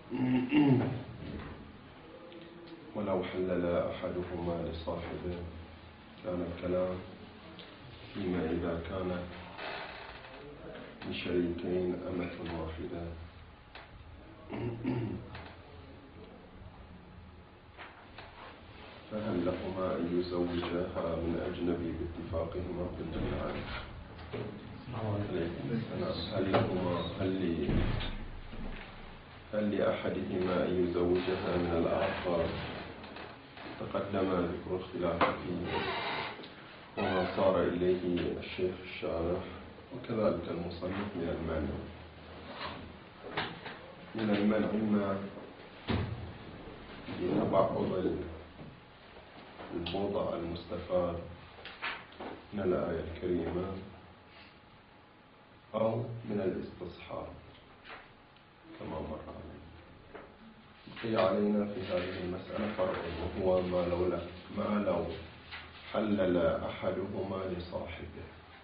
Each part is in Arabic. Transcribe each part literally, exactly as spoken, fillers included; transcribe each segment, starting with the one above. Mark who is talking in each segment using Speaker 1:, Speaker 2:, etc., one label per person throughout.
Speaker 1: ولو حلل أحدهما لصاحبه كان الكلام فيما إذا كانت لشريكين أمة واحدة فهل لهما أن يزوجاها من أجنبي باتفاقهما في الجماعة؟ هل لهما هل هل لأحدهما أن يزوجها من الآخر؟ تقدم ذكر الخلاف فيه وما صار إليه الشيخ الشارح وكذلك المصنف من المنع من المنع ما لتبعض البوضع المستفاد من الآية الكريمة أو من الاستصحاب كما مر علينا. بقي علينا في هذه المسألة فرق وهو ما لو ما لو حلل أحدهما لصاحبه.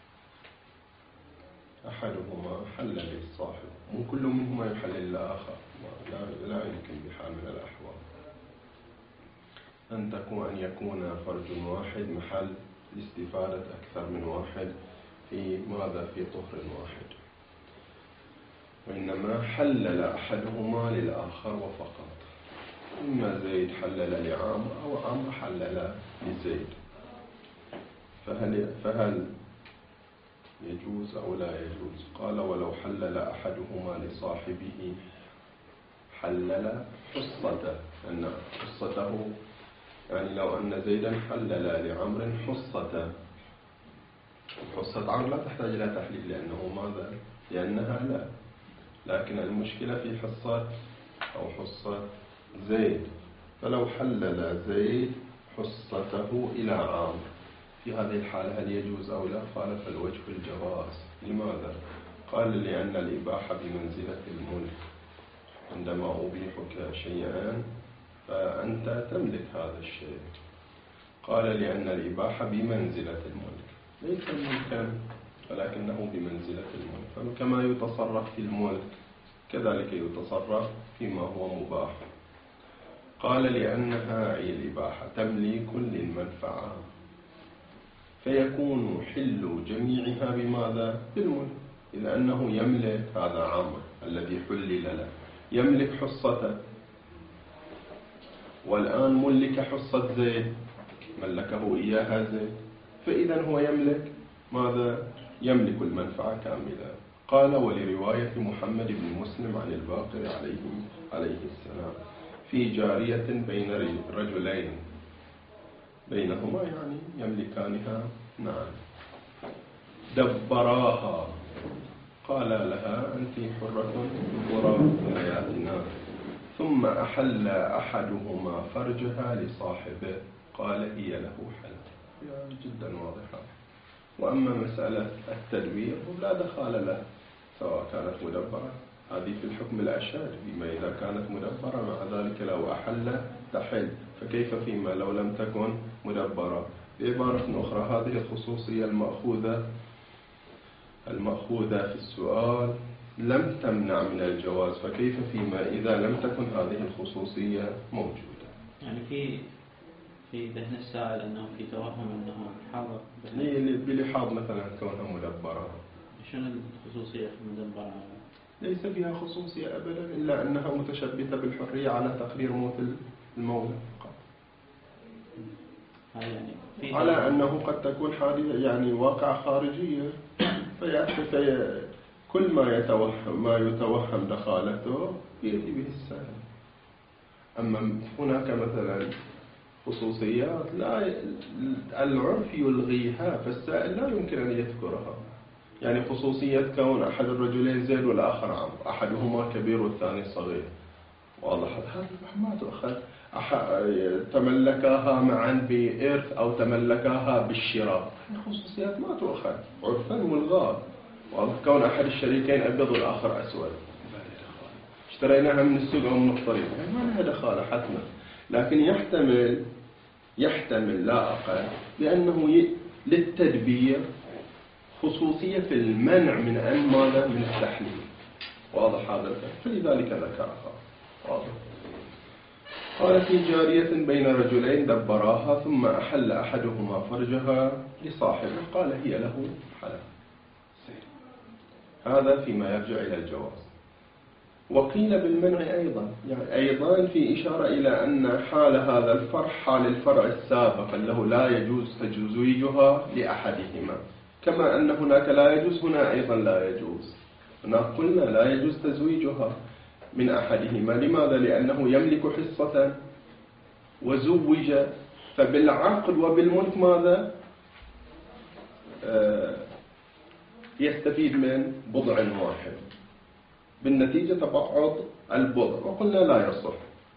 Speaker 1: أحدهما حلل للصاحب، مو كل منهما يحلل الآخر، لا, لا يمكن بحال من الأحوال أن تكون أن يكون فرج واحد محل لاستفادة أكثر من واحد في ماذا في طهر واحد، وإنما حلل أحدهما للآخر وفقط. إما زيد حلل لعامر أو عامر حلل لزيد، فهل, فهل يجوز أو لا يجوز؟ قال ولو حلل أحدهما لصاحبه حلل حصته، أن حصته يعني لو أن زيدا حلل لعمر حصته، حصة عمر لا تحتاج إلى تحليل لأنه ماذا؟ لأنها لا، لكن المشكلة في حصة أو حصة زيد، فلو حلل زيد حصته إلى عامر في هذه الحالة هل يجوز أو لا؟ قال فالوجه الجواز. لماذا؟ قال لأن الإباحة بمنزلة الملك، عندما أبيحك شيئا فأنت تملك هذا الشيء. قال لأن الإباحة بمنزلة الملك، ليس ملكا ولكنه بمنزلة الملك، فكما يتصرف في الملك كذلك يتصرف فيما هو مباح. قال لأنها أي الإباحة تملك للمنفعة، فيكون حل جميعها بماذا؟ بالملك، إذا أنه يملك هذا عامر الذي حلل له يملك حصته، والآن ملك حصة زيد ملكه إياها زيد، فإذا هو يملك ماذا؟ يملك المنفعة كاملة. قال ولرواية محمد بن مسلم عن الباقر عليه عليه السلام في جارية بين رجلين بينهما يعني يملكانها، نعم، دبراها، قال لها أنت حرة برا من حياتنا، ثم أحل أحدهما فرجها لصاحبه، قال هي له حل. جدا واضحة. وأما مسألة التدوير لا دخل له سواء كانت مدبرة، هذه في الحكم الأشد، بما إذا كانت مدبرة مع ذلك لو أحل تحل، فكيف فيما لو لم تكن مدبرة؟ بعبارة أخرى هذه الخصوصية المأخوذة المأخوذة في السؤال لم تمنع من الجواز، فكيف فيما إذا لم تكن هذه الخصوصية موجودة؟
Speaker 2: يعني في في ذهن السائل أنه في توهم أنه حاضر
Speaker 1: بلحاظ مثلا كونها مدبرة.
Speaker 2: شنو الخصوصية المدبرة؟
Speaker 1: ليس فيها خصوصية أبدا إلا أنها متشبثة بالحرية على تقدير موت المولى فقط.
Speaker 2: يعني
Speaker 1: على أنه قد تكون حادثة يعني واقع خارجية، فيأتي كل ما يتوهم ما يتوهم دخالته يأتي به السهل. أما هناك مثلا خصوصيات لا العرف يلغيها، فالسائل لا يمكن أن يذكرها. يعني خصوصية كون أحد الرجلين زيد والآخر عمرو، أحدهما كبير والثاني صغير، واضح هذا ما تؤخذ. تملكاها معا بإرث أو تملكاها بالشراء، خصوصيات ما تؤخذ عرفا ملغاة. واضح كون أحد الشريكين أبيض والآخر أسود، اشتريناها من السوق أو من الطريق، يعني ما لها دخالة حتما. لكن يحتمل يحتمل لا أقل بأنه ي... للتدبير خصوصية في المنع من أن ماذا من التحليل، واضح هذا الفهم، فلذلك ذكرها. واضح. قال في جارية بين رجلين دبراها ثم أحل أحدهما فرجها لصاحبه قال هي له حلال. هذا فيما يرجع إلى الجواز. وقيل بالمنع أيضا، يعني أيضا في إشارة إلى أن حال هذا الفرع حال الفرع السابق له لا يجوز تزويجها لأحدهما، كما أن هناك لا يجوز هنا أيضا لا يجوز. هنا قلنا لا يجوز تزويجها من أحدهما. لماذا؟ لأنه يملك حصة وزوج، فبالعقد وبالملك ماذا؟ آه يستفيد من بضع واحد، بالنتيجة تبعض البضع، وقلنا لا يصح.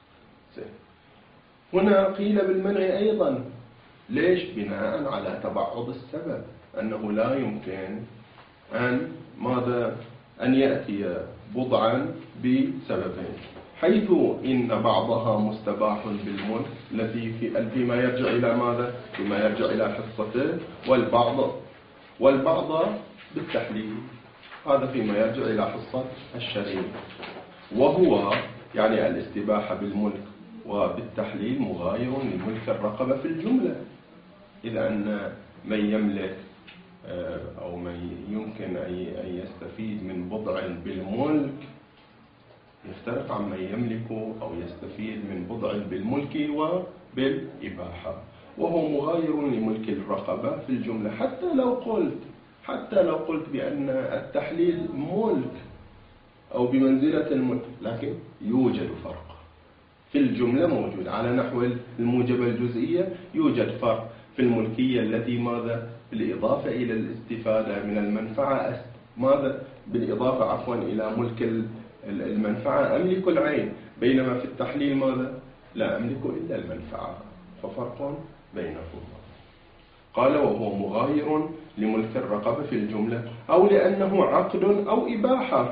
Speaker 1: هنا قيل بالمنع أيضا. ليش؟ بناء على تبعض السبب، أنه لا يمكن أن ماذا أن يأتي بضعا بسببين، حيث إن بعضها مستباح بالملك الذي في فيما يرجع إلى ماذا؟ فيما يرجع إلى حصته، والبعض والبعض بالتحليل، هذا فيما يرجع إلى حصة الشريك. وهو يعني الاستباحة بالملك وبالتحليل مغاير لملك الرقبة في الجملة، إذا أن من يملك أو من يمكن أن يستفيد من بضع بالملك يفترق عن من يملك أو يستفيد من بضع بالملك وبالإباحة، وهو مغاير لملك الرقبة في الجملة. حتى لو قلت حتى لو قلت بأن التحليل ملك أو بمنزلة الملك، لكن يوجد فرق في الجملة موجود، على نحو الموجبة الجزئية يوجد فرق في الملكية التي ماذا؟ بالإضافة إلى الاستفادة من المنفعة، ماذا؟ بالإضافة عفوا إلى ملك المنفعة أملك العين، بينما في التحليل ماذا؟ لا أملك إلا المنفعة، ففرق بينهما. قال وهو مغاير لملك الرقبة في الجملة، أو لأنه عقد أو إباحة.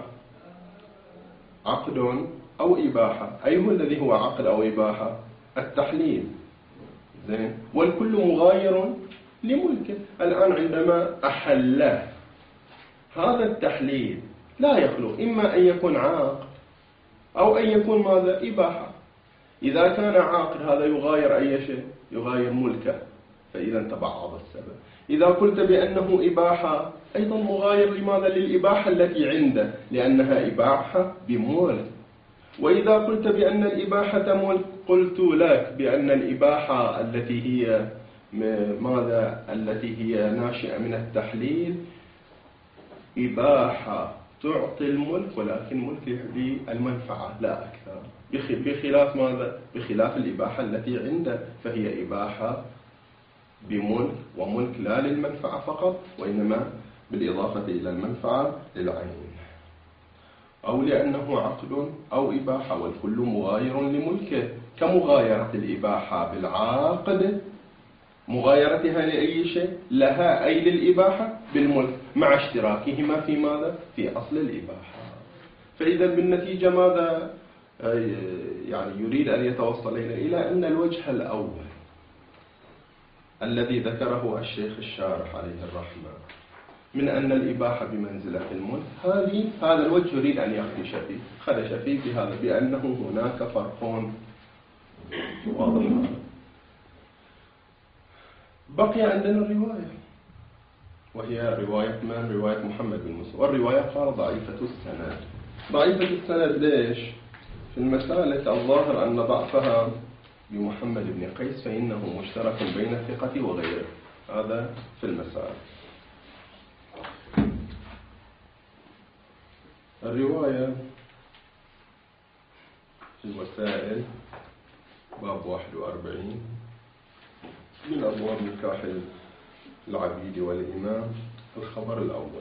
Speaker 1: عقد أو إباحة، أي هو الذي هو عقد أو إباحة؟ التحليل. زين، والكل مغاير لملكه. الآن عندما أحل هذا التحليل لا يخلو إما أن يكون عقد أو أن يكون ماذا؟ إباحة. إذا كان عقد هذا يغاير أي شيء؟ يغاير ملكه، فإذا تبعض السبب. إذا قلت بأنه إباحة أيضا مغاير لماذا؟ للإباحة التي عنده، لأنها إباحة بملك. وإذا قلت بأن الإباحة ملك قلت لك بأن الإباحة التي هي ماذا؟ التي هي ناشئة من التحليل إباحة تعطي الملك، ولكن ملك للمنفعة لا أكثر، بخلاف ماذا؟ بخلاف الإباحة التي عنده، فهي إباحة بملك، وملك لا للمنفعة فقط وإنما بالإضافة إلى المنفعة للعين. أو لأنه عقد أو إباحة، والكل مغاير لملكه، كمغايرة الإباحة بالعاقد، مغايرتها لأي شيء؟ لها، أي للإباحة بالملك، مع اشتراكهما في ماذا؟ في أصل الإباحة. فإذا بالنتيجة ماذا يعني يريد أن يتوصل إلى أن الوجه الأول الذي ذكره الشيخ الشارح عليه الرحمة من أن الإباحة بمنزلة الملك، هذه هذا الوجه يريد أن يخدش فيه، خدش فيه بهذا، بأنه هناك فرق واضح. بقي عندنا الرواية، وهي رواية من؟ رواية محمد بن مسلم، والرواية قال ضعيفة السند. ضعيفة السند ليش؟ في المسألة الظاهر أن ضعفها بمحمد بن قيس، فإنه مشترك بين الثقة وغيره، هذا في المسألة. الرواية في الوسائل باب واحد وأربعين من أبواب نكاح العبيد والإمام، الخبر الأول.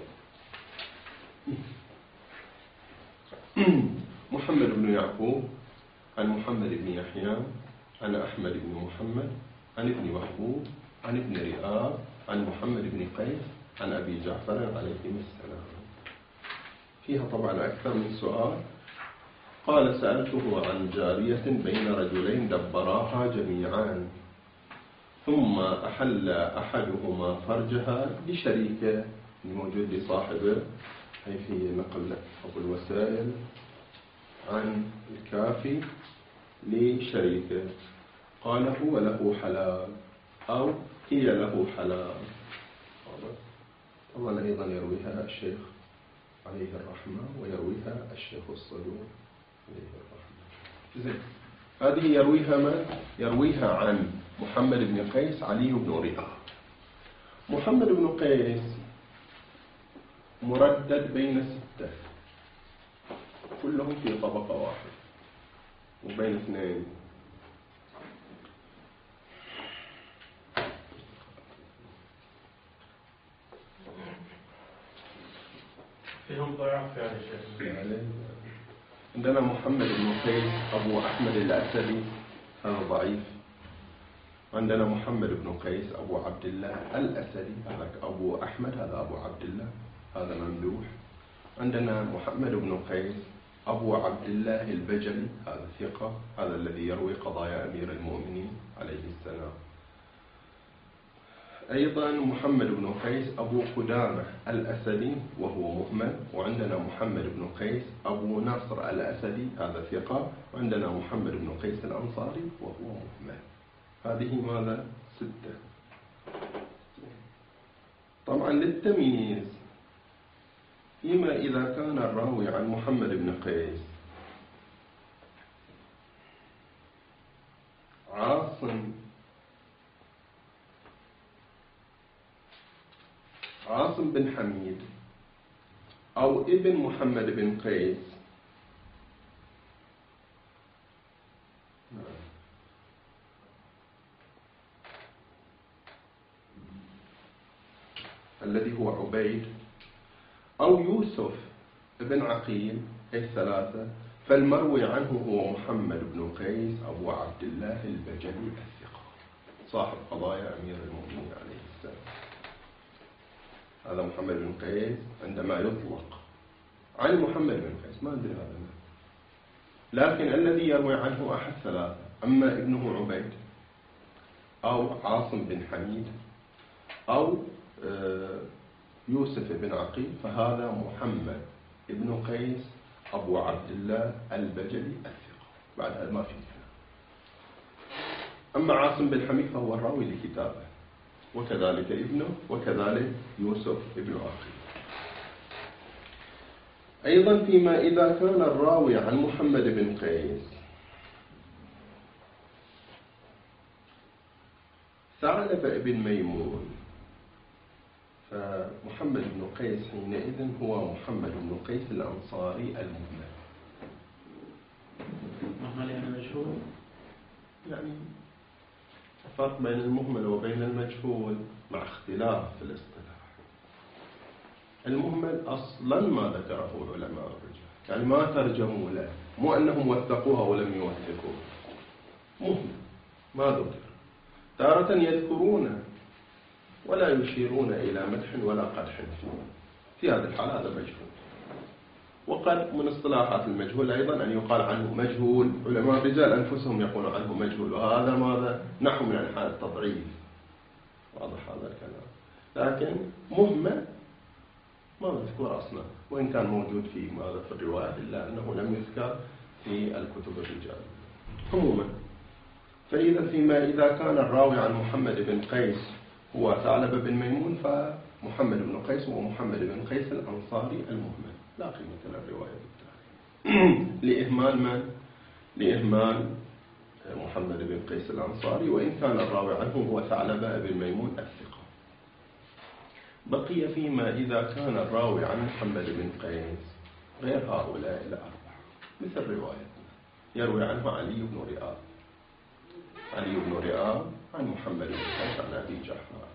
Speaker 1: محمد بن يعقوب عن محمد بن يحيى عن أحمد بن محمد عن ابن محبوب عن ابن رئاب عن محمد بن قيس عن أبي جعفر عليهم السلام. فيها طبعا أكثر من سؤال. قال سألته عن جارية بين رجلين دبراها جميعا، ثم أحل أحدهما فرجها لشريكه الموجود لصاحبه، أي في نقل أبو الوسائل عن الكافي لشريكه، قال هو له حلال أو هي له حلال. طبعا أيضا يرويها الشيخ عليه الرحمة ويرويها الشيخ الصدوق عليه الرحمة. زين، هذه يرويها من؟ يرويها عن محمد بن قيس علي بن رئاب. محمد بن قيس مردد بين ستة، كلهم في طبقة واحدة وبين اثنين.
Speaker 3: فيهم ضعف يعني شيخ.
Speaker 1: عندنا محمد بن قيس أبو أحمد الأسدي، هذا ضعيف. عندنا محمد بن قيس أبو عبد الله الأسدي، هذا أبو أحمد، هذا أبو عبد الله، هذا ممدوح. عندنا محمد بن قيس أبو عبد الله البجلي، هذا ثقة، هذا الذي يروي قضايا أمير المؤمنين عليه السلام. أيضا محمد بن قيس أبو قدامة الأسدي وهو مهمل. وعندنا محمد بن قيس أبو نصر الأسدي، هذا ثقة. وعندنا محمد بن قيس الأنصاري وهو مهمل. هذه ماذا؟ ستة. طبعا للتمييز، فيما إذا كان الراوي عن محمد بن قيس عاصم عاصم بن حميد أو ابن محمد بن قيس، الذي هو عبيد، أو يوسف بن عقيل، أي ثلاثة، فالمروي عنه هو محمد بن قيس أبو عبد الله البجلي الثقة، صاحب قضايا أمير المؤمنين عليه السلام. هذا محمد بن قيس عندما يطلق عن محمد بن قيس ما أدري هذا من. لكن الذي يروي عنه أحد ثلاثة، أما ابنه عبيد أو عاصم بن حميد أو يوسف بن عقيل، فهذا محمد بن قيس أبو عبد الله البجلي الثقة، بعد هذا ما في كلام. أما عاصم بن حميد فهو الراوي لكتابه، وكذلك ابنه، وكذلك يوسف بن عقيل. أيضا فيما إذا كان الراوي عن محمد بن قيس ثعلب بن ميمون، فمحمد بن قيس حينئذ هو محمد بن قيس الأنصاري المهمل.
Speaker 2: مهمل يعني مجهول؟
Speaker 1: يعني فرق بين المهمل وبين المجهول مع اختلاف في الاصطلاح. المهمل أصلا ما ذكره علماء الرجال، يعني ما ترجموا له، مو أنهم وثقوها ولم يوثقوه، مهمل ما ذكر. تارة يذكرونه ولا يشيرون إلى مدح ولا قدح فيه، في هذه الحالة هذا مجهول. وقد من اصطلاحات المجهول أيضا أن يقال عنه مجهول، علماء الرجال أنفسهم يقولون عنه مجهول، وهذا ماذا؟ نحو من أنحاء التضعيف، واضح هذا الكلام. لكن مهمل ما مذكور أصلا، وإن كان موجود في ماذا في الروايات، إلا أنه لم يذكر في الكتب الرجال عموما. فإذا فيما إذا كان الراوي عن محمد بن قيس هو ثعلب بن ميمون، فمحمد بن قيس هو محمد بن قيس الأنصاري المهمل، لا قيمة للرواية بالتالي لإهمال من؟ لإهمال محمد بن قيس الأنصاري، وإن كان الراوي عنه هو ثعلب بن ميمون الثقة. بقي فيما إذا كان الراوي عن محمد بن قيس غير هؤلاء الأربعة، مثل روايتنا يروي عنه علي بن رئاب، علي بن رئاب عن محمد بن قيس عن أبي جعفر.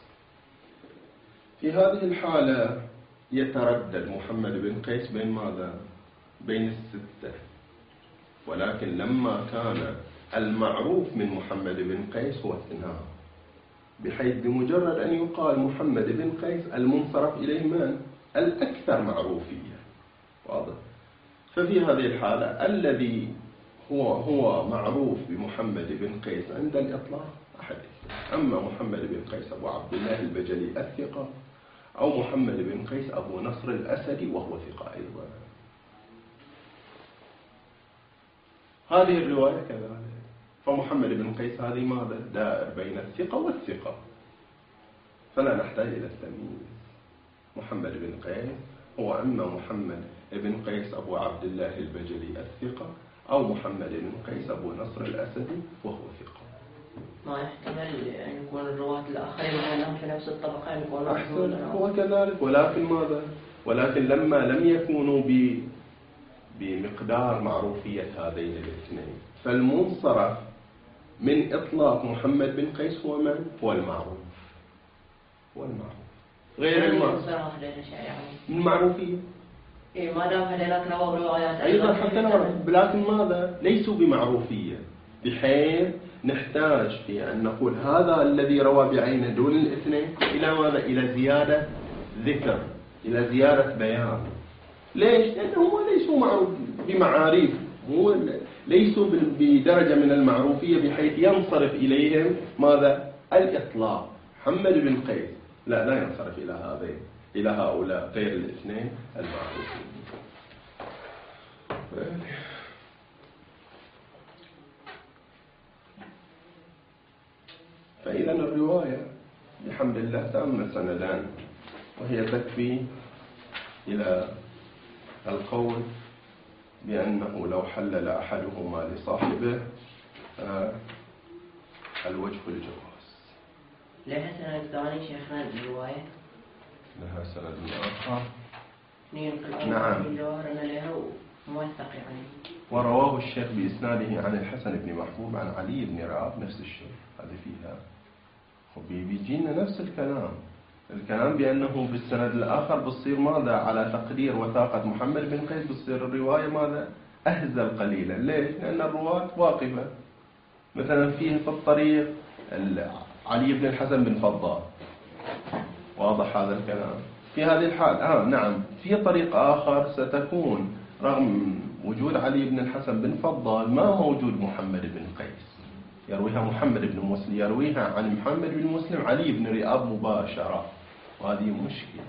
Speaker 1: في هذه الحالة يتردد محمد بن قيس بين ماذا؟ بين الستة. ولكن لما كان المعروف من محمد بن قيس هو اثنان، بحيث بمجرد أن يقال محمد بن قيس المنصرف إليه من؟ الأكثر معروفية، واضح؟ ففي هذه الحالة الذي هو هو معروف بمحمد بن قيس عند الإطلاق أحد اثنين، أما محمد بن قيس أبو عبد الله البجلي الثقة، أو محمد بن قيس أبو نصر الأسدي وهو ثقة أيضا. هذه الرواية كذلك. فمحمد بن قيس هذه ماذا؟ دائر بين الثقة والثقة، فلا نحتاج إلى التمييز. محمد بن قيس هو إما محمد بن قيس أبو عبد الله البجلي الثقة، أو محمد بن قيس أبو نصر الأسدي وهو ثقة.
Speaker 4: ما يحتمل أن يكون الرواة الآخرين أنهم في نفس الطبقة يكونوا
Speaker 1: أحسن، هو كذلك، ولكن ماذا؟ ولكن لما لم يكونوا ب بمقدار معروفية هذين الاثنين، فالمنصرف من إطلاق محمد بن قيس هو من؟ هو المعروف، هو المعروف غير المعروف المعروفية.
Speaker 4: إيه ما دام هذيلاك رووا روايات
Speaker 1: أيضا حتى لو، لكن ماذا؟ ليسوا بمعروفية بحيث نحتاج في أن نقول هذا الذي روى بعينه دون الاثنين إلى ماذا؟ إلى زيادة ذكر، إلى زيادة بيان. ليش؟ لأنهم ليسوا معروف بمعاريف، مو ليسوا بدرجة من المعروفية بحيث ينصرف إليهم ماذا؟ الإطلاق. محمد بن قيس لا لا ينصرف إلى هذين، إلى هؤلاء غير الاثنين المعروفين. فإذا الرواية بحمد الله تم سندان، وهي تكفي إلى القول بأنه لو حلل أحدهما لصاحبه الوجه الجواز.
Speaker 4: لها سند ثاني شيخنا الرواية؟
Speaker 1: لها سند آخر.
Speaker 4: نعم. الجواهر لها موثق يعني.
Speaker 1: ورواه الشيخ بإسناده عن الحسن بن محبوب عن علي بن رعاب نفس الشيء. هذا فيها بيجينا نفس الكلام، الكلام بأنه بالسند الآخر بصير ماذا؟ على تقدير وثاقة محمد بن قيس بصير الرواية ماذا؟ أهزل قليلا. ليش؟ لأن الرواة واقفة. مثلا فيه في الطريق علي بن الحسن بن فضال، واضح هذا الكلام. في هذه الحال آه نعم في طريق آخر ستكون رغم وجود علي بن الحسن بن فضال ما موجود محمد بن قيس، يرويها محمد بن مسلم، يرويها عن محمد بن مسلم علي بن رئاب مباشرة، وهذه مشكلة.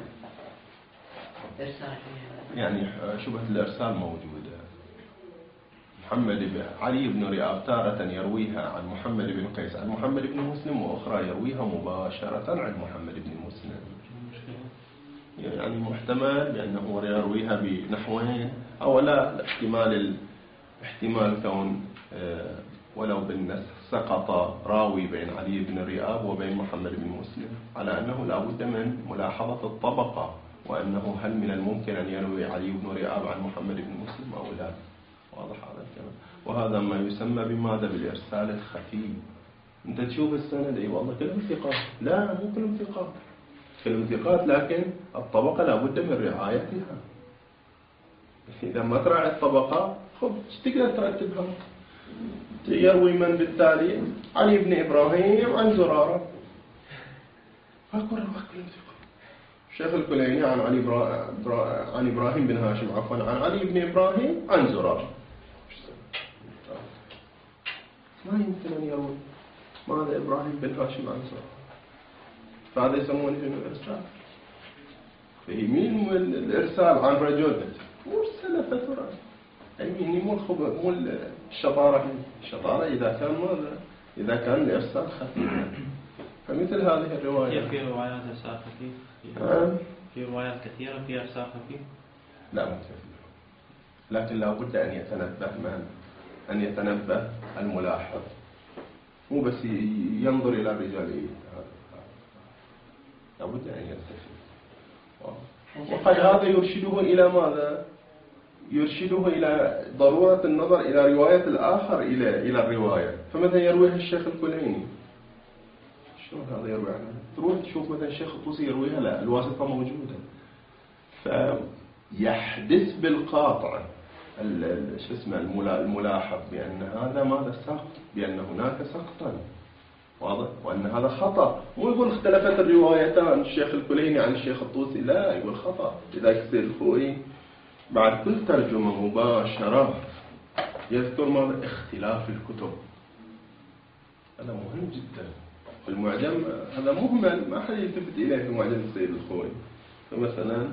Speaker 1: يعني شبهة الإرسال موجودة. محمد بن علي بن رئاب تارة يرويها عن محمد بن قيس عن محمد بن مسلم، وأخرى يرويها مباشرة عن محمد بن مسلم. يعني محتمل بأنه يرويها بنحوين، أو لا احتمال احتمال كون ولو بالنسخ سقط راوي بين علي بن رئاب وبين محمد بن مسلم، على أنه لا بد من ملاحظة الطبقة، وأنه هل من الممكن أن يروي علي بن رئاب عن محمد بن مسلم أو لا. واضح هذا الكلام. وهذا ما يسمى بماذا؟ بالإرسال الخفي. أنت تشوف السند أي والله كلهم ثقات، لا مو كلهم ثقات، كلهم ثقات لكن الطبقة لا بد من رعايتها. إذا ما تراعي الطبقة خب تقدر ترتبها. يروي من بالتالي؟ علي بن إبراهيم عن زرارة، أقول الوقت كلهم ثقات. الشيخ الكليني عن علي برا... برا... عن إبراهيم بن هاشم عفوا عن علي بن إبراهيم عن زرارة. ما يمكن أن يروي ماذا إبراهيم بن هاشم عن زرارة، فهذا يسمونه الإرسال. فيمين الإرسال عن رجل مرسل فترة، يعني مو الخبر مو الشطارة. الشطارة إذا كان ماذا؟ إذا كان الإرسال خفيف. فمثل هذه الرواية
Speaker 2: في روايات إرسال خفيف، في روايات كثيرة في إرسال خفيف.
Speaker 1: لا مو كثير، لكن لا بد أن يتنبه من أن يتنبه الملاحظ، مو بس ينظر إلى الرجال، لا بد أن يلتفت. وقد هذا يرشده إلى ماذا؟ يرشده إلى ضرورة النظر إلى رواية الآخر إلى إلى الرواية. فمثلا يرويها الشيخ الكليني، شلون هذا يروي عنها؟ تروح تشوف مثلا الشيخ الطوسي يرويها، لا الواسطة موجودة. فيحدث بالقاطع شو اسمه الملاحظ بأن هذا ماذا سقط، بأن هناك سقطا واضح، وأن هذا خطأ. مو يقول اختلفت الروايتان الشيخ الكليني عن الشيخ الطوسي، لا يقول خطأ. إذا يصير الخوئي بعد كل ترجمة مباشرة يذكر ماذا؟ اختلاف الكتب. هذا مهم جدا. في المعجم هذا مهمل، ما حد يلتفت إليه في معجم السيد الخوئي. فمثلا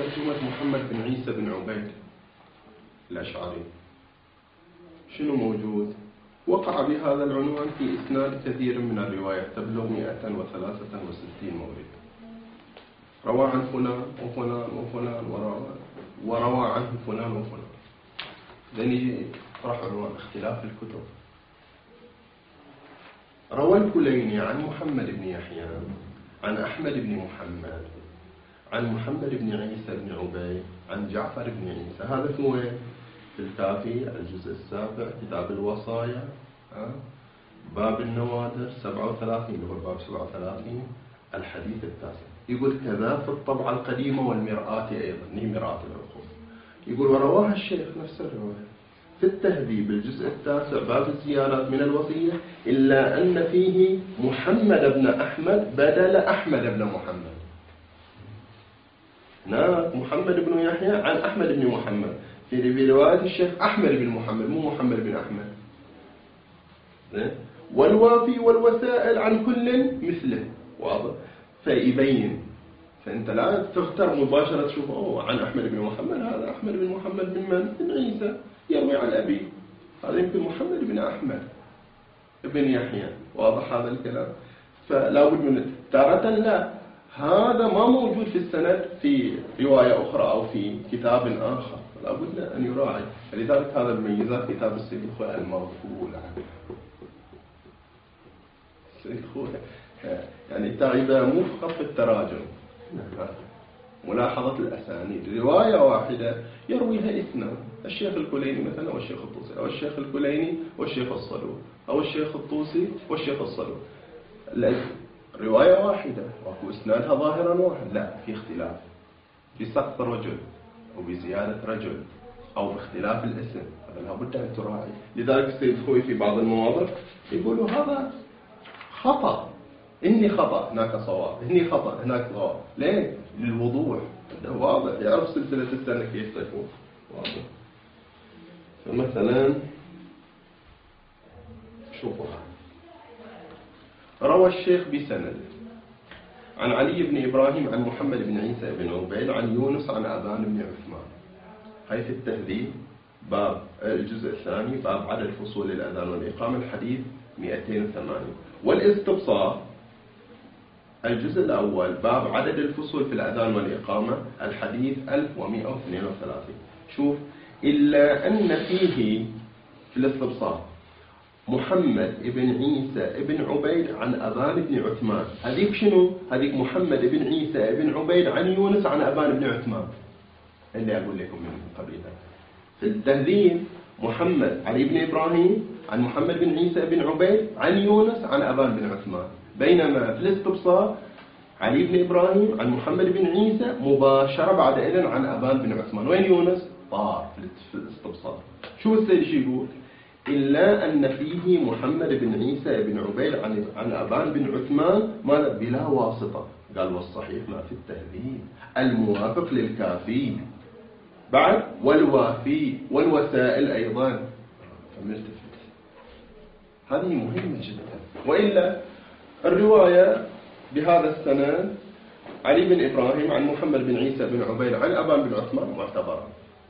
Speaker 1: ترجمة محمد بن عيسى بن عبيد الأشعري شنو موجود؟ وقع بهذا العنوان في إسناد كثير من الروايات تبلغ مئة وثلاثة وستين مورد، روى عن فلان وفلان وفلان وروى, وروى عنه فلان وفلان. ذني راح عنوان اختلاف الكتب. روى الكليني عن محمد بن يحيى عن أحمد بن محمد عن محمد بن عيسى بن عبيد عن جعفر بن عيسى. هذا في وين؟ في الكافي الجزء السابع كتاب الوصايا باب النوادر سبعة وثلاثين، اللي هو الباب سبعة وثلاثين الحديث التاسع. يقول كذا في الطبعة القديمة والمرآة أيضا، هي مرآة العقول. يقول ورواها الشيخ نفس الرواية في التهذيب الجزء التاسع باب الزيارات من الوصية، إلا أن فيه محمد بن أحمد بدل أحمد بن محمد. هناك محمد بن يحيى عن أحمد بن محمد، في رواية الشيخ أحمد بن محمد مو محمد بن أحمد. والوافي والوسائل عن كل مثله، واضح؟ فيبين، فأنت لا تختار مباشرة تشوف أوه عن أحمد بن محمد، هذا أحمد بن محمد بن من؟ بن عيسى يروي عن أبي، هذا يمكن محمد بن أحمد بن يحيى، واضح هذا الكلام؟ فلا بد من تارة لا، هذا ما موجود في السند في رواية أخرى أو في كتاب آخر، لا بد أن يراعي. لذلك هذا الميزات كتاب السيد الخوئي المغفول عنه. السيد الخوئي يعني تعب مو فقط في التراجم، ملاحظة الأسانيد. رواية واحدة يرويها اثنان، الشيخ الكليني مثلا والشيخ الطوسي، أو الشيخ الكليني والشيخ الصلوي، أو الشيخ الطوسي والشيخ الصلوي. رواية واحدة وإسنادها ظاهرا واحد، لا، في اختلاف في سقط رجل أو بزيادة رجل أو باختلاف الاسم، هذا لابد أن تراعي. لذلك السيد الخوئي في بعض المواضع يقولوا هذا خطأ، إني خطأ هناك صواب، إني خطأ هناك صواب. ليه؟ للوضوح، واضح، يعرف سلسلة السنة كيف تكون واضح. فمثلا شوفوا، روى الشيخ بسند عن علي بن إبراهيم عن محمد بن عيسى بن عبيد عن يونس عن أبان بن عثمان. هاي في التهذيب باب الجزء الثاني باب عدد فصول الأذان والإقامة الحديث مئتين وثمانين. والاستبصار الجزء الأول باب عدد الفصول في الأذان والإقامة الحديث ألف ومئة واثنين وثلاثين. شوف، إلا أن فيه في الاستبصار محمد بن عيسى بن عبيد عن أبان بن عثمان. هذيك شنو؟ هذيك محمد بن عيسى بن عبيد عن يونس عن أبان بن عثمان اللي أقول لكم من قبلها. في التهذيب محمد علي بن إبراهيم عن محمد بن عيسى بن عبيد عن يونس عن أبان بن عثمان. بينما في الاستبصار علي بن إبراهيم عن محمد بن عيسى مباشرة بعد إذن عن أبان بن عثمان. وين يونس؟ طار في الاستبصار. شو السيد شو يقول؟ إلا أن فيه محمد بن عيسى بن عبيد عن عن أبان بن عثمان ماذا؟ بلا واسطة. قال والصحيح ما في التهذيب الموافق للكافي بعد والوافي والوسائل أيضا. فملتفت، هذه مهمة جدا. وإلا الرواية بهذا السند علي بن إبراهيم عن محمد بن عيسى بن عبيد عن أبان بن عثمان معتبرة،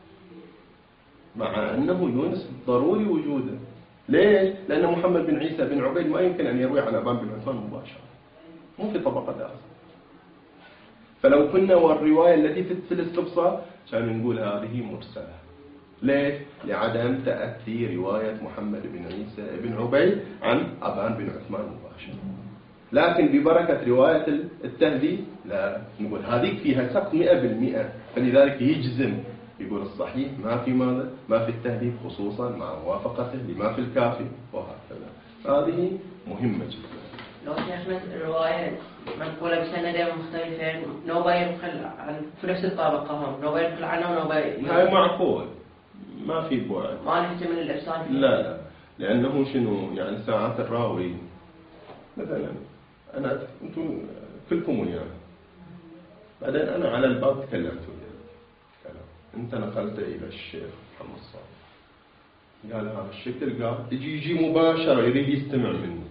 Speaker 1: مع أنه يونس ضروري وجوده. ليش؟ لأن محمد بن عيسى بن عبيد ما يمكن أن يروي عن أبان بن عثمان مباشرة، مو في طبقة دارسة. فلو كنا والرواية التي في الاستبصار كان نقول هذه مرسلة. ليش؟ لعدم تأثير رواية محمد بن عيسى بن عبيد عن أبان بن عثمان مباشرة. لكن ببركة رواية التهذيب لا، نقول هذيك فيها سقط مئة بالمئة، فلذلك يجزم يقول الصحيح ما في ماذا؟ ما في التهذيب، خصوصا مع موافقته لما في الكافي وهكذا. هذه مهمة جدا.
Speaker 4: لو شيخنا الرواية منقولة بسندين مختلفين، نوبة ينقل عن في نفس الطابقة هم، نوبة ينقل عنه ونوبة
Speaker 1: هاي معقول، ما في بعد،
Speaker 4: ما نحتمل الإرسال.
Speaker 1: لا لا، لأنه شنو يعني ساعات الراوي مثلا أنا أنتم كلكم وياه، بعدين أنا على الباب تكلمت وياه كلام، أنت نقلت إلى الشيخ محمد صالح قال هذا الشكل، قال يجي يجي مباشرة يريد يستمع مني،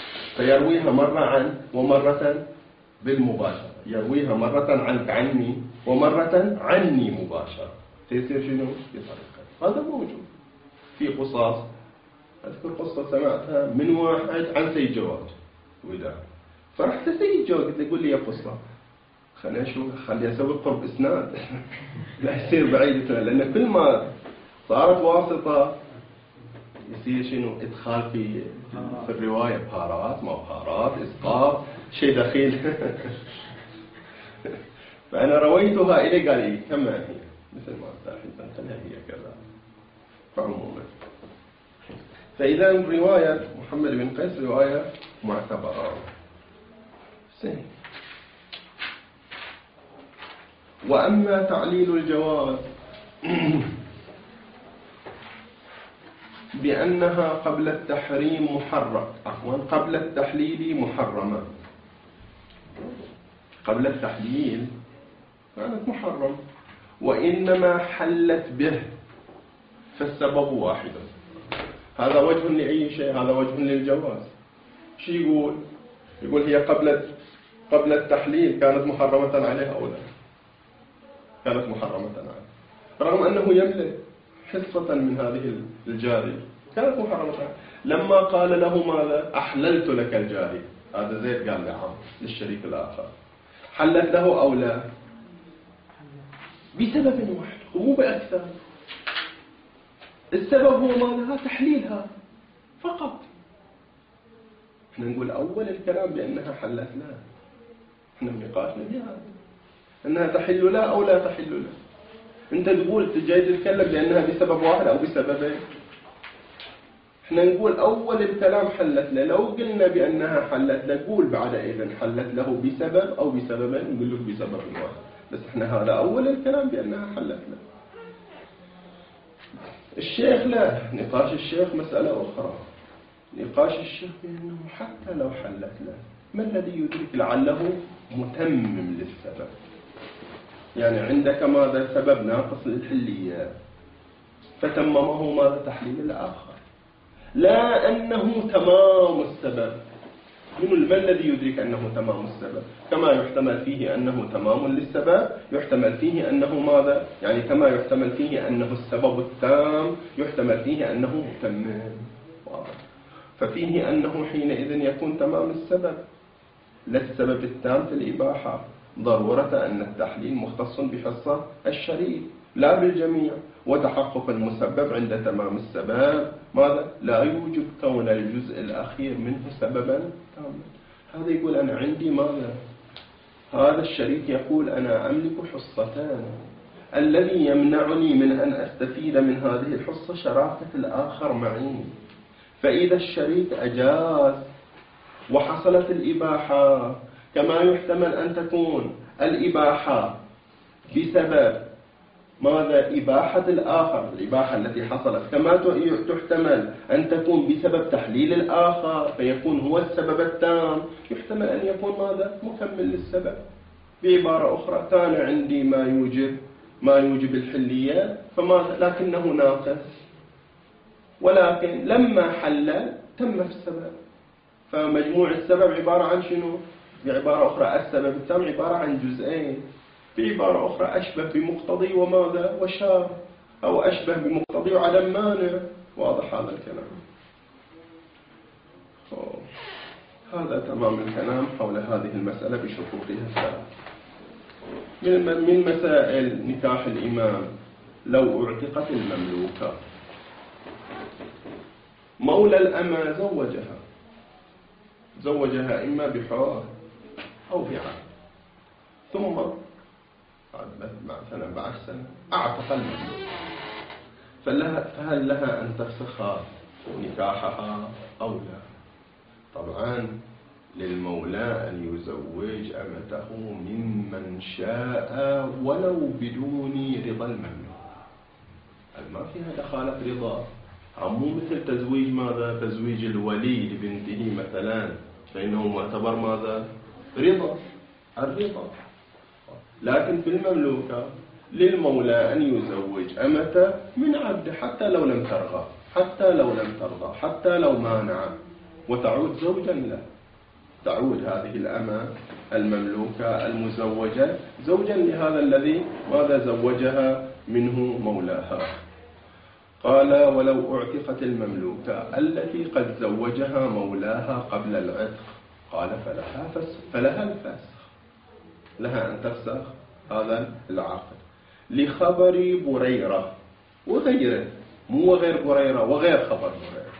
Speaker 1: فيرويها مرة عن ومرة بالمباشرة، يرويها مرة عنك عني ومرة عني مباشرة، فيصير شنو؟ بطريقة. هذا موجود في قصص. أذكر قصة سمعتها من واحد عن سيد جواد وداع، فرحت لسيد جواد قلت له قول لي يا قصة، خليني أشوف، خلي أسوي قرب إسناد لا يصير بعيد، لأن كل ما صارت واسطة يصير شنو؟ إدخال في في الرواية، بهارات ما بهارات، إسقاط، شيء دخيل فأنا رويتها إليه قال لي كما هي مثل ما تحب أنت هي كذا. فعموما فإذا رواية محمد بن قيس رواية معتبرة. سين. وأما تعليل الجواز بأنها قبل التحريم محرم، عفوا قبل التحليل محرمة. قبل التحليل كانت محرم، وإنما حلت به، فالسبب واحد. هذا وجه لأي شيء، هذا وجه للجواز. شو يقول؟ يقول هي قبل قبل التحليل كانت محرمة عليها أو لا؟ كانت محرمة عليها، رغم أنه يملك حصة من هذه الجارية، كانت محرمة عليها. لما قال له ماذا؟ أحللت لك الجارية، هذا زيد قال لعم للشريك الآخر، حلت له أو لا؟ بسبب واحد ومو بأكثر. السبب هو ماذا؟ تحليلها فقط. احنا نقول أول الكلام بأنها حلت لا، احنا نقاشنا بها أنها تحل لا أو لا تحل لا. أنت تقول تجي تتكلم بأنها بسبب واحد أو بسببين. احنا نقول أول الكلام حلت له، لو قلنا بأنها حلت له قول بعد إذن حلت له بسبب أو بسببين، نقول لك بسبب واحد، بس احنا هذا أول الكلام بأنها حلت له. الشيخ لا، نقاش الشيخ مسألة أخرى. نقاش الشيخ بأنه حتى لو حلت له ما الذي يدرك لعله متمم للسبب، يعني عندك ماذا؟ سبب ناقص للحلية فتممه ماذا؟ تحليل الآخر، لا أنه تمام السبب. من ما الذي يدرك أنه تمام السبب؟ كما يحتمل فيه أنه تمام للسبب، يحتمل فيه أنه ماذا؟ يعني كما يحتمل فيه أنه السبب التام، يحتمل فيه أنه متمم. ففيه أنه حينئذ يكون تمام السبب، لا السبب التام في الإباحة، ضرورة أن التحليل مختص بحصة الشريك لا بالجميع. وتحقق المسبب عند تمام السبب ماذا؟ لا يوجب كون الجزء الأخير منه سببا تاما. هذا يقول أنا عندي ماذا؟ هذا الشريك يقول أنا أملك حصتان، الذي يمنعني من أن أستفيد من هذه الحصة شراكة الآخر معي. فإذا الشريك أجاز وحصلت الإباحة، كما يحتمل أن تكون الإباحة بسبب ماذا؟ إباحة الآخر، الإباحة التي حصلت، كما تحتمل أن تكون بسبب تحليل الآخر فيكون هو السبب التام، يحتمل أن يكون ماذا؟ مكمل للسبب. بعبارة أخرى كان عندي ما يوجب ما يوجب الحلية فماذا؟ لكنه ناقص، ولكن لما حل تم السبب. فمجموع السبب عبارة عن شنو؟ بعبارة أخرى السبب التام عبارة عن جزئين، بعبارة أخرى أشبه بمقتضي وماذا؟ وشار، أو أشبه بمقتضي وعدم مانع. واضح هذا الكلام؟ هذا تمام الكلام حول هذه المسألة بشروطها الثلاث. من مسائل نكاح الإمام لو اعتقت المملوكة، مولى الأمة زوجها زوجها إما بحر أو بعقد، ثم مثلا بعد سنة أعتق المملوك، فلها فهل لها أن تفسخ نكاحها أو لا؟ طبعا للمولى أن يزوج أمته ممن شاء ولو بدون رضا المملوك. ما فيها دخالة رضا، مو مثل تزويج ماذا؟ تزويج الولي لبنته مثلا، فإنه معتبر ماذا؟ رضا، الرضا. لكن في المملوكة للمولى أن يزوج أمته من عبد حتى لو لم ترغى، حتى لو لم ترضى، حتى لو مانع، وتعود زوجا له. تعود هذه الأمة المملوكة المزوجة زوجا لهذا الذي ماذا زوجها منه مولاها. قال ولو اعتقت المملوكة التي قد زوجها مولاها قبل العتق قال فلها فسخ فلها الفسخ، لها أن تفسخ هذا العقد لخبر بريرة وغيره، مو غير بريرة وغير خبر بريرة،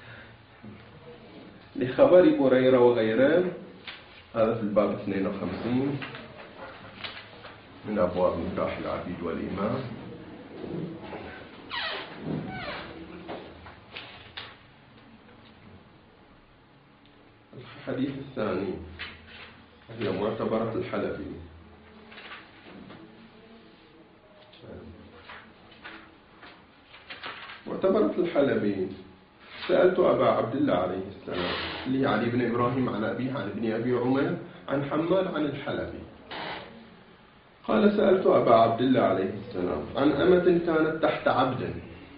Speaker 1: لخبر بريرة وغيره. هذا في الباب اثنين وخمسين من أبواب نكاح العبيد والإمام. الحديث الثاني هي معتبرة الحلبي. معتبرة الحلبي سألت أبا عبد الله عليه السلام اللي علي بن إبراهيم عن أبيه عن ابن أبي عمر عن حماد عن الحلبي. قال سألت أبا عبد الله عليه السلام عن أمة كانت تحت عبد،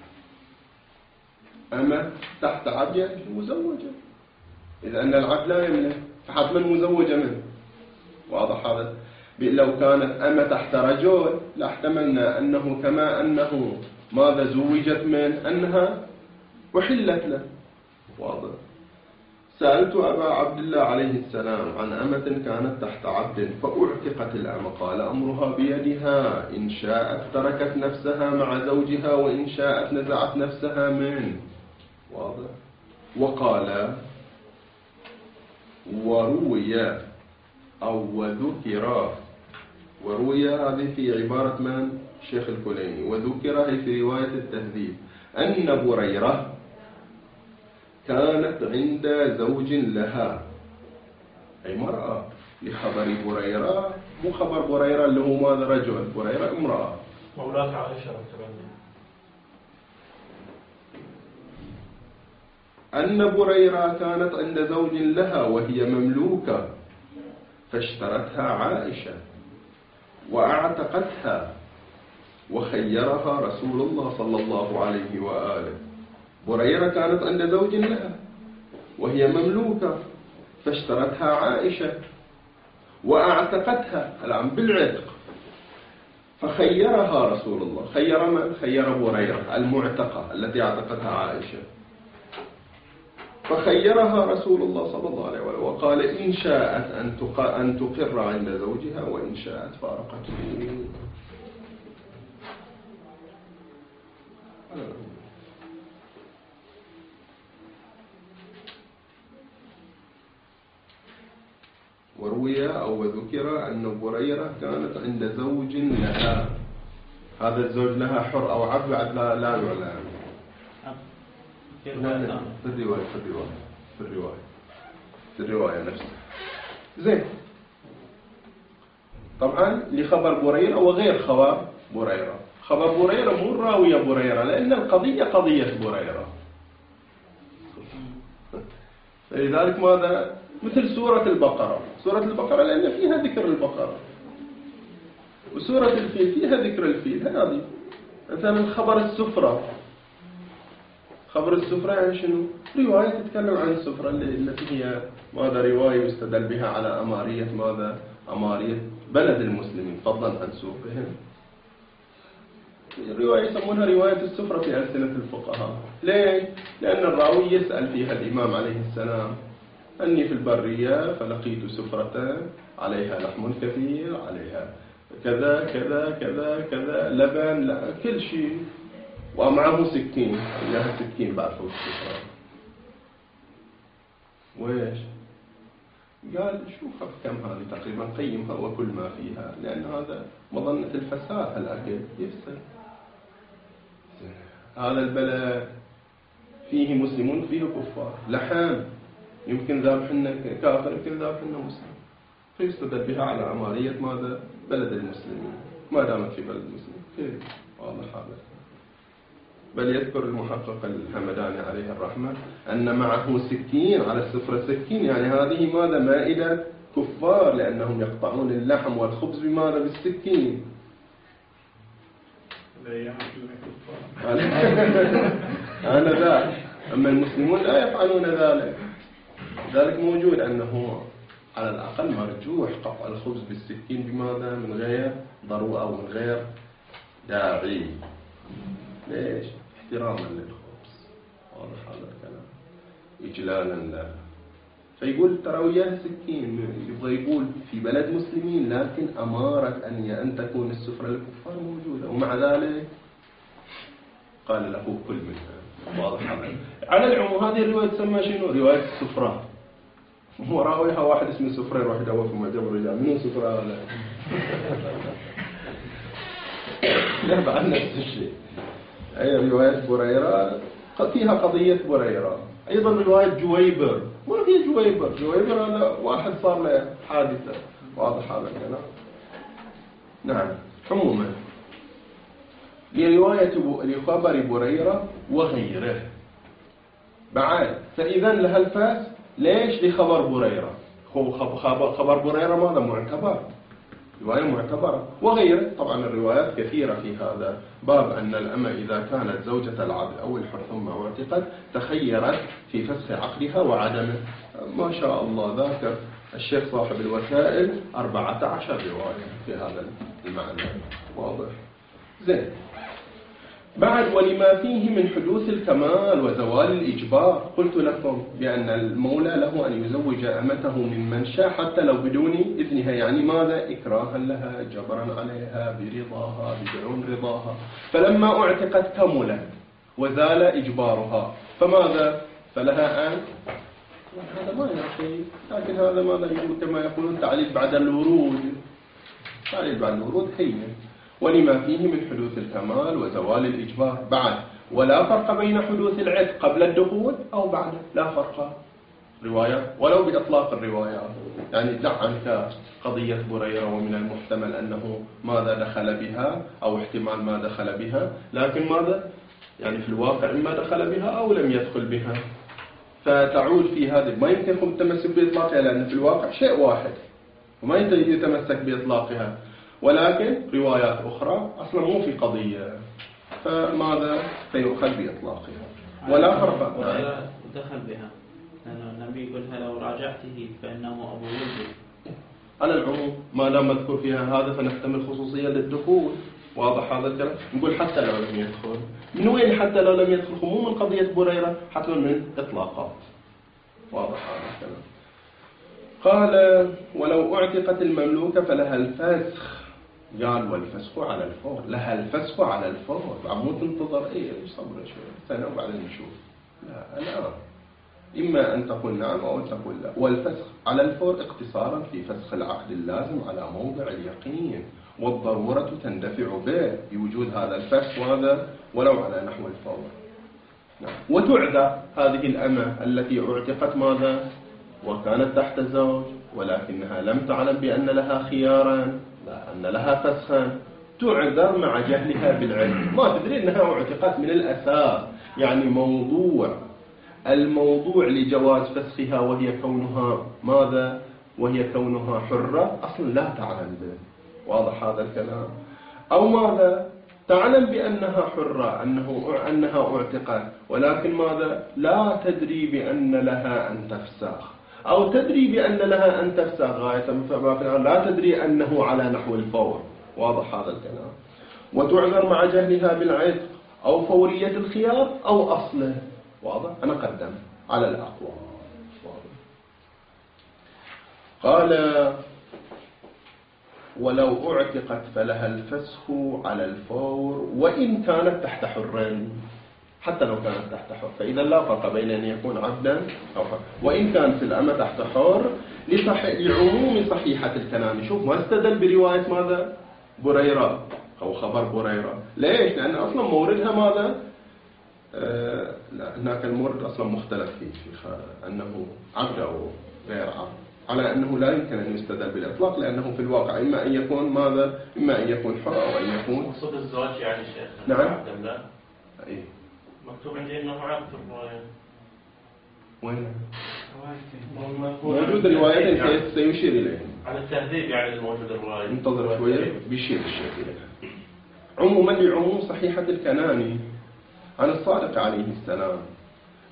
Speaker 1: أمة تحت عبد يعني مزوجة، إذا أن العبد لا يملك فحتما مزوجة منه، واضح هذا؟ لو كانت أمة تحت رجل لاحتملنا أنه كما أنه ماذا زوجت من أنها وحلت له، واضح. سألت أبا عبد الله عليه السلام عن أمة كانت تحت عبد فأعتقت الأمة قال أمرها بيدها، إن شاءت تركت نفسها مع زوجها وإن شاءت نزعت نفسها منه، واضح. وقال وروي أو وذكر، وروي هذه في عبارة من الشيخ الكليني، وذكر هي في رواية التهذيب أن بريرة كانت عند زوج لها، أي مرأة، لخبر بريرة، مو خبر بريرة اللي هو ماذا رجل، بريرة امرأة
Speaker 3: مولاة عائشة تبني.
Speaker 1: أن بريرة كانت عند زوج لها وهي مملوكة فاشترتها عائشة وأعتقتها وخيرها رسول الله صلى الله عليه وآله. بريرة كانت عند زوج لها وهي مملوكة فاشترتها عائشة وأعتقتها الآن بالعتق، فخيرها رسول الله. خير من؟ خير بريرة المعتقة التي اعتقتها عائشة، فخيرها رسول الله صلى الله عليه وآله وقال إن شاءت أن تقر عند زوجها وإن شاءت فارقته. وروي أو ذكر أن بريرة كانت عند زوج لها، هذا الزوج لها حر أو عبد لا لا يعلم. في الرواية في الرواية في الرواية في الرواية نفسها. زين، طبعا لخبر بريرة وغير خبر بريرة. خبر بريرة مو راوية بريرة لأن القضية قضية بريرة، فلذلك ماذا مثل سورة البقرة. سورة البقرة لأن فيها ذكر البقرة، وسورة الفيل فيها ذكر الفيل. هذه مثلا خبر السفرة، خبر السفرة يعني شنو؟ رواية تتكلم عن السفرة التي هي ماذا رواية يستدل بها على أمارية ماذا؟ أمارية بلد المسلمين فضلا عن سوقهم. الرواية يسمونها رواية السفرة في ألسنة الفقهاء. ليه؟ لأن الراوي يسأل فيها الإمام عليه السلام أني في البرية فلقيت سفرة عليها لحم كثير، عليها كذا كذا كذا كذا لبن، لا كل شيء، ومعه سكين، لها سكين بعد فوق السفرة. وإيش؟ قال شوف كم هذه تقريبا قيمها وكل ما فيها، لأن هذا مظنة الفساد، الأكل يفسد. هذا البلد فيه مسلمون فيه كفار، لحم يمكن ذابحنا كافر يمكن ذابحنا مسلم، فيستدل بها على عمارية ماذا؟ بلد المسلمين، ما دامت في بلد المسلمين كيف؟ واضح هذا. بل يذكر المحقق الحمداني عليه الرحمة أن معه سكين، على السفرة سكين، يعني هذه ماذا؟ مائدة كفار، لأنهم يقطعون اللحم والخبز بماذا؟ بالسكين. أنا ذلك، أما المسلمون لا يفعلون ذلك. ذلك موجود أنه على الأقل مرجوح قطع الخبز بالسكين بماذا؟ من غير ضرورة أو من غير داعي. ليش؟ احتراما للخبز. واضح هذا الكلام؟ إجلالا له. فيقول ترى وياه سكين، يبغى يقول في بلد مسلمين، لكن أمارة أن أن تكون السفرة للكفار موجودة، ومع ذلك قال له كل منها. واضح هذا؟ على العموم هذه الرواية تسمى شنو؟ رواية السفرة. هو راويها واحد اسمه سفرة، يروح يدور في معجم الرجال، منو سفرة هذا؟ لا بعد نفس الشيء. أي رواية بريرة فيها قضية بريرة. أيضا رواية جويبر، ما هي جويبر؟ جويبر هذا واحد صار له حادثة. واضح هذا الكلام؟ نعم. عموما لرواية لخبر بريرة وغيره بعد، فإذا لها الفاس. ليش لخبر بريرة؟ خبر بريرة ماذا؟ معتبر، رواية معتبرة. وغيره طبعا الروايات كثيرة في هذا باب، أن الأمة إذا كانت زوجة العبد أو الحر ثم اعتقت تخيرت في فسخ عقدها وعدمه. ما شاء الله ذاكر الشيخ صاحب الوسائل أربعة عشر رواية في هذا المعنى. واضح؟ زين. بعد ولما فيه من حدوث الكمال وزوال الإجبار، قلت لكم بأن المولى له أن يزوج أمته ممن شاء حتى لو بدون إذنها، يعني ماذا؟ إكراها لها، جبرا عليها، برضاها، بدون رضاها. فلما اعتقت كملت وزال إجبارها، فماذا؟ فلها أن، هذا ما يعطي، لكن هذا ماذا يقول؟ كما يقولون تعليل بعد الورود. تعليل بعد الورود هين. ولما فيه من حدوث الكمال وزوال الإجبار بعد، ولا فرق بين حدوث العتق قبل الدخول أو بعده، لا فرق. رواية ولو بإطلاق الروايات، يعني دع عنك قضية بريرة ومن المحتمل أنه ماذا دخل بها أو احتمال ما دخل بها، لكن ماذا؟ يعني في الواقع إما دخل بها أو لم يدخل بها، فتعود في هذه. ما يمكن التمسك بإطلاقها لأن في الواقع شيء واحد وما يتمسك بإطلاقها، ولكن روايات أخرى أصلا مو في قضية، فماذا؟ فيؤخذ بإطلاقها ولا فرق.
Speaker 2: ولا دخل بها، لأن النبي يقولها لو راجعته فإنه أبو ولد.
Speaker 1: على العموم ما دام مذكور فيها هذا فنحتمل خصوصية للدخول. واضح هذا الكلام؟ نقول حتى لو لم يدخل. من وين حتى لو لم يدخل؟ مو من قضية بريرة، حتى من إطلاقات. واضح هذا الكلام؟ قال ولو اعتقت المملوكة فلها الفسخ. قال والفسخ على الفور، لها الفسخ على الفور. عمو تنتظر ايه صبر شوي سنة وبعدين نشوف. لا الآن إما أن تقول نعم أو أن تقول لا. والفسخ على الفور اقتصارا في فسخ العقد اللازم على موضع اليقين، والضرورة تندفع به بوجود هذا الفسخ وهذا ولو على نحو الفور. نعم. وتعذر هذه الأمة التي اعتقت ماذا؟ وكانت تحت زوج ولكنها لم تعلم بأن لها خيارا، لا أن لها فسخا، تعذر مع جهلها بالعلم. ما تدري أنها اعتقت من الأساس، يعني موضوع الموضوع لجواز فسخها وهي كونها ماذا؟ وهي كونها حرة أصلا لا تعلم به. واضح هذا الكلام؟ أو ماذا؟ تعلم بأنها حرة، أنه أنها اعتقت، ولكن ماذا؟ لا تدري بأن لها أن تفسخ، أو تدري بأن لها أن تفسخ غاية فما لا تدري أنه على نحو الفور. واضح هذا الكلام؟ وتعذر مع جهلها بالعتق أو فورية الخيار أو أصله. واضح؟ أنا قدم على الأقوى. قال ولو اعتقت فلها الفسخ على الفور وإن كانت تحت حر، حتى لو كانت تحت حر، فإذا لا فرق بين أن يكون عبدا أو حر. وإن كان في الأمة تحت حر لعموم صحيحة الكلام. شوف ما استدل برواية ماذا؟ بريرة أو خبر بريرة. ليش؟ لأن أصلا موردها ماذا؟ آه لا هناك المورد أصلا مختلف فيه في أنه عبد أو غير عبد، على أنه لا يمكن أن يستدل بالإطلاق، لأنه في الواقع إما أن يكون ماذا؟ إما أن يكون حر أو أن يكون
Speaker 3: مقصود الزواج يعني شيخ.
Speaker 1: نعم.
Speaker 3: عبد لا.
Speaker 1: إيه.
Speaker 3: مكتوب عندي إنه عبد في الرواية.
Speaker 1: وين؟
Speaker 3: موجود
Speaker 1: موجود رواية يعني سيشير إليه.
Speaker 3: على التهذيب يعني الموجود الرواية.
Speaker 1: انتظر شوية بيشير الشيخ إليه. عموما لعموم صحيحة الكناني عن الصادق عليه السلام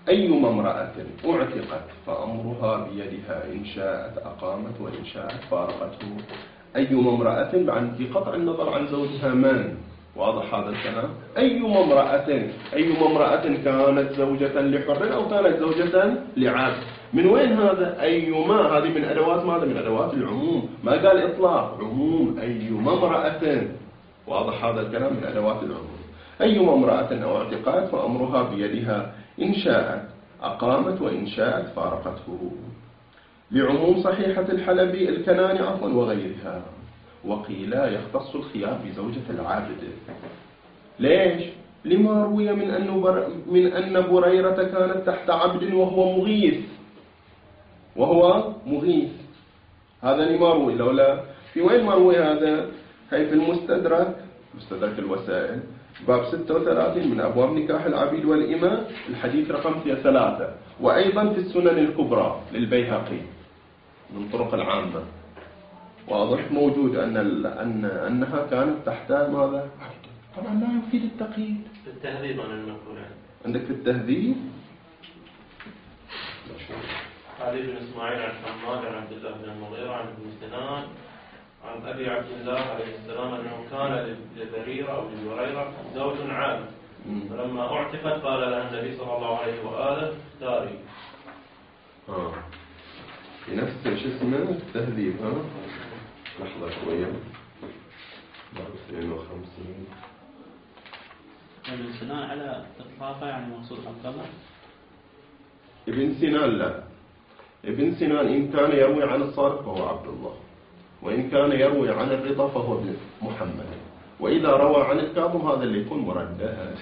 Speaker 1: أيما امرأة أعتقت فأمرها بيدها إن شاءت أقامت وإن شاءت فارقته. أيما امرأة عن بقطع النظر عن زوجها من، واضح هذا الكلام؟ أيما امرأة أيما امرأة كانت زوجة لحر أو كانت زوجة لعبد. من وين هذا؟ أيما هذه من أدوات ماذا؟ من أدوات العموم، ما قال إطلاق، عموم. أيما امرأة، واضح هذا الكلام؟ من أدوات العموم. أيما امرأة أعتقت فأمرها بيدها إن شاءت أقامت وإن شاءت فارقته، لعموم صحيحة الحلبي الكناني عفوا وغيرها. وقيل يختص الخيار بزوجة العابد. ليش؟ لما روي من أن بر... من أن بريرة كانت تحت عبد وهو مغيث وهو مغيث هذا لما روي. لولا في وين ما روي هذا؟ هي في المستدرك، مستدرك الوسائل، باب ستة وثلاثين من أبواب نكاح العبيد والإماء، الحديث رقم ثلاثة. وأيضا في السنن الكبرى للبيهقي من طرق العامة، واضح موجود أن أن أنها كانت تحت ماذا؟ طبعا لا يفيد التقييد.
Speaker 3: في التهذيب عن المنقول يعني.
Speaker 1: عندك في التهذيب
Speaker 3: علي بن إسماعيل عن حماد عن عبد الله بن المغيرة عن ابن سنان عن أبي عبد الله عليه السلام أنه كان لبريرة أو لبريرة زوج عابد، فلما اعتقت قال لها النبي صلى الله عليه وآله اختاري.
Speaker 1: آه. في نفس شو اسمه التهذيب. ها لحظة شوية. اثنين وخمسين.
Speaker 2: ابن سنان على إطلاقه يعني مقصود عبد الله؟
Speaker 1: ابن سنان لا. ابن سنان إن كان يروي عن الصادق فهو عبد الله، وإن كان يروي عن الرضا فهو ابن محمد، وإذا روى عن الكاظم هذا اللي يكون مردد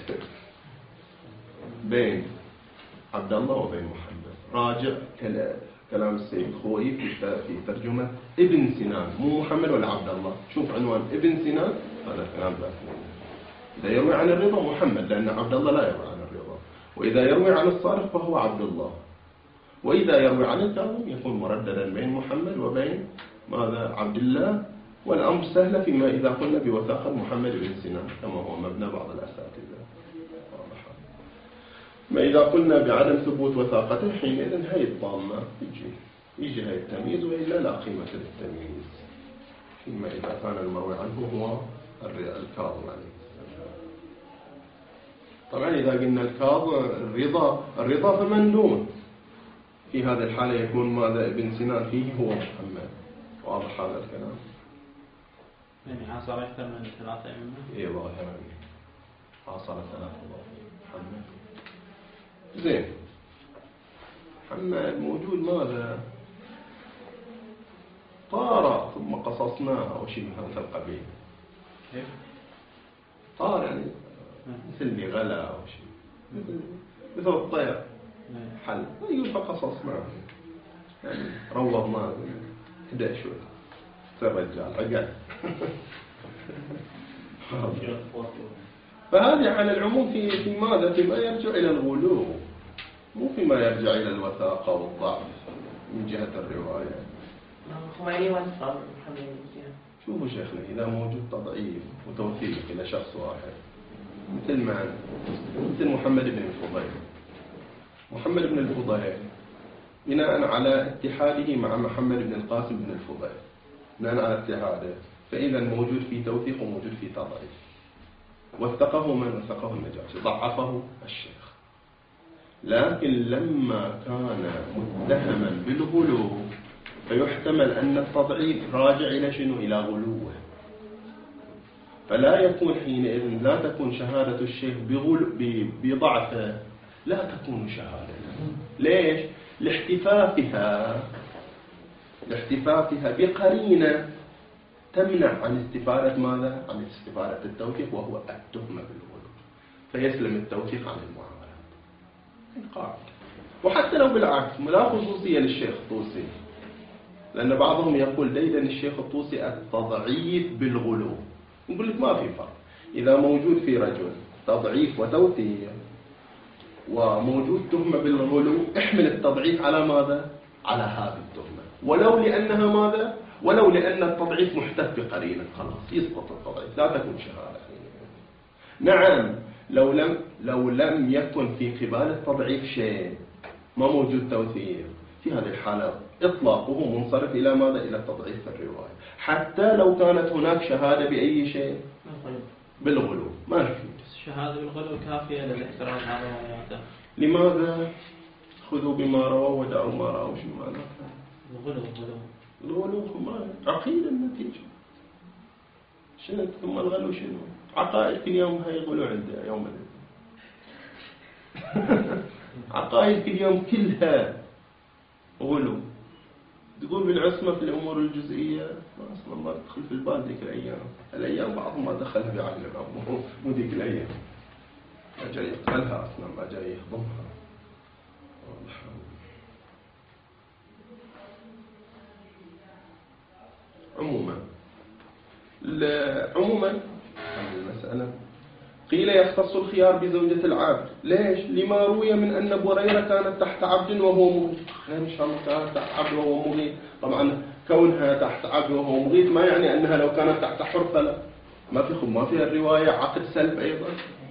Speaker 1: بين عبد الله وبين محمد. راجع كلام السيد الخوئي في ترجمة ابن سنان، مو محمد ولا عبد الله. شوف عنوان ابن سنان، هذا كلام ذاك. إذا يروي عن الرضا محمد، لأن عبد الله لا يروي عن الرضا، وإذا يروي عن الصادق فهو عبد الله، وإذا يروي عن الكاظم يكون مرددا بين محمد وبين ماذا؟ عبد الله. والأمر سهل فيما إذا قلنا بوثاقة محمد بن سنان كما هو مبنى بعض الأساتذة. ما إذا قلنا بعدم ثبوت وثاقته حينئذ هي الضامة يجي يجي هي التمييز، وإلا لا قيمة للتمييز فيما إذا كان المروي عنه هو الكاظم عليه. طبعا إذا قلنا الكاظم الرضا الرضا فمن دون، في هذه الحالة يكون ماذا؟ ابن سنان فيه هو محمد. واضح هذا الكلام؟
Speaker 2: يعني عاصر أكثر من ثلاثة أئمة؟
Speaker 1: إيه ظاهرا عاصر ثلاثة محمد. زين، محمد موجود ماذا؟ طار ثم قصصناها وشيء من هذا القبيل.
Speaker 2: كيف؟
Speaker 1: طار يعني مثل بغلا أو شيء، مثل مثل الطير حل يقول فقصصناه، يعني روضناه هدأ شوي صار رجال عقل. فهذه على العموم في في ماذا؟ فيما يرجع إلى الغلو، مو فيما يرجع إلى الوثاقة والضعف من جهة الرواية.
Speaker 4: خواني وصف
Speaker 1: شوفوا شيخنا، إذا موجود تضعيف وتوثيق إلى شخص واحد مثل ما مثل محمد بن الفضيل. محمد بن الفضيل بناء على اتحاده مع محمد بن القاسم بن الفضيل، بناء على اتحاده فإذا موجود في توثيق وموجود في تضعيف. وثقه من وثقه النجاشي، ضعفه الشيخ. لكن لما كان متهما بالغلو فيحتمل أن التضعيف راجع إلى شنو؟ إلى غلوه. فلا يكون حينئذ لا تكون شهادة الشيخ بضعفه، لا تكون شهادة. ليش؟ لاحتفافها لاحتفافها بقرينة تمنع عن استفادة ماذا؟ عن استفادة التوثيق، وهو التهمة بالغلو، فيسلم التوثيق عن المعاملات. القاعدة. وحتى لو بالعكس لا خصوصية للشيخ الطوسي، لأن بعضهم يقول ديدن الشيخ الطوسي التضعيف بالغلو. نقول لك ما في فرق. إذا موجود في رجل تضعيف وتوثيق وموجود تهمة بالغلو، احمل التضعيف على ماذا؟ على هذه التهمة، ولو لأنها ماذا؟ ولو لأن التضعيف محتف بقرينة، خلاص يسقط التضعيف، لا تكون شهادة. نعم، لو لم لو لم يكن في قبال التضعيف شيء، ما موجود توثيق، في هذه الحالة إطلاقه منصرف إلى ماذا؟ إلى التضعيف في الرواية، حتى لو كانت هناك شهادة بأي شيء بالغلو ما في.
Speaker 2: الشهادة بالغلو كافية للاحتراز على رواياته.
Speaker 1: لماذا؟ خذوا بما رووا ودعوا ما رأوا. شو معنى
Speaker 2: الغلو؟ الغلو
Speaker 1: الغلو ما عقيدة النتيجة. شنو ثم الغلو شنو؟ عقائد كل يوم هاي غلو عندها يوم عقائد كل يوم كلها غلو. تقول بالعصمة في الأمور الجزئية أصلا ما تدخل في البال ذيك الأيام. الأيام بعضهم ما دخلها بعقله، مو ذيك الأيام ما جاي يقتلها أصلا، ما جاي يخضمها. عموما عموما هذه المسألة قيل يختص الخيار بزوجة العبد. ليش؟ لما روي من أن بريرة كانت تحت عبد وهو مغيث. إن شاء الله كانت تحت عبد وهو مغيث. طبعا كونها تحت عبد وهو مغيث ما يعني أنها لو كانت تحت حر فلا. ما في ما فيها الرواية عقد سلب أيضا،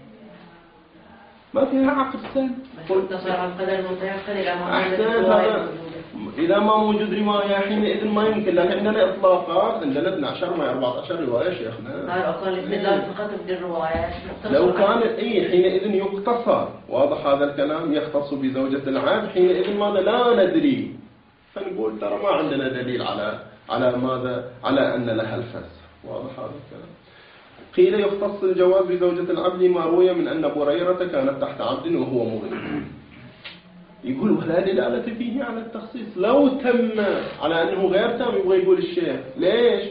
Speaker 1: ما فيها عقد سلب.
Speaker 4: اقتصر على القدر المتيقن إلى ما
Speaker 1: أحسن. إذا ما موجود رواية حينئذ ما يمكن، لكن عندنا إطلاقات، عندنا اثني عشر ما أربعة عشر رواية شيخنا.
Speaker 4: هاي أقل الاستدلال فقط بالروايات.
Speaker 1: لو كان إيه حينئذ يقتصر. واضح هذا الكلام؟ يختص بزوجة العبد حينئذ ماذا؟ لا ندري، فنقول ترى ما عندنا دليل على على ماذا؟ على أن لها الفسخ. واضح هذا الكلام؟ قيل يختص الجواز بزوجة العبد ما روي من أن بريرة كانت تحت عبد وهو مغيث. يقول ولا دلالة فيه على التخصيص. لو تم على أنه غير تام يبغى يقول الشيخ. ليش؟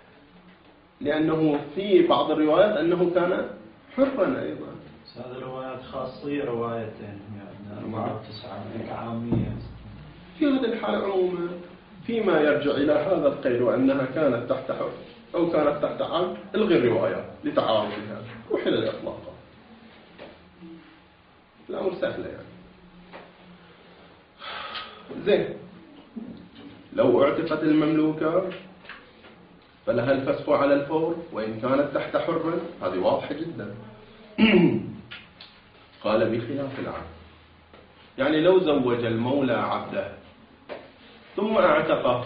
Speaker 1: لأنه في بعض الروايات أنه كان حرا أيضا.
Speaker 5: هذه روايات خاصية، روايتين يعني أربعة وتسعة ذيك عامية.
Speaker 1: في هذه الحالة عموما فيما يرجع إلى هذا القيد وأنها كانت تحت حر أو كانت تحت عبد، الغي الروايات لتعارضها، روح إلى الإطلاق. الأمر سهل يعني. زين، لو اعتقت المملوكة فلها الفسخ على الفور وإن كانت تحت حر. هذه واضحة جدا. قال بخلاف العبد، يعني لو زوج المولى عبده ثم اعتقه